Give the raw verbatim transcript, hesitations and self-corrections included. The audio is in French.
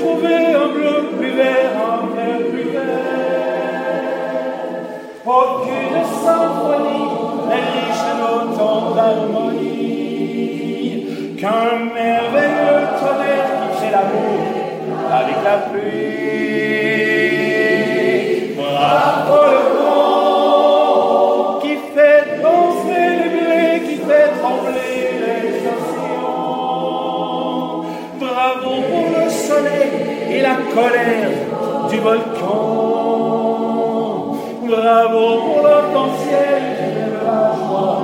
trouver un bleu plus vert, un vert plus vert. Aucune symphonie n'est riche d'autant d'harmonie qu'un merveilleux tonnerre qui fait l'amour avec la pluie. Bravo le vent qui fait danser les blés, qui fait trembler les océans. Bravo pour le soleil et la colère du volcan. Bravo pour l'arc-en-ciel qui lève la joie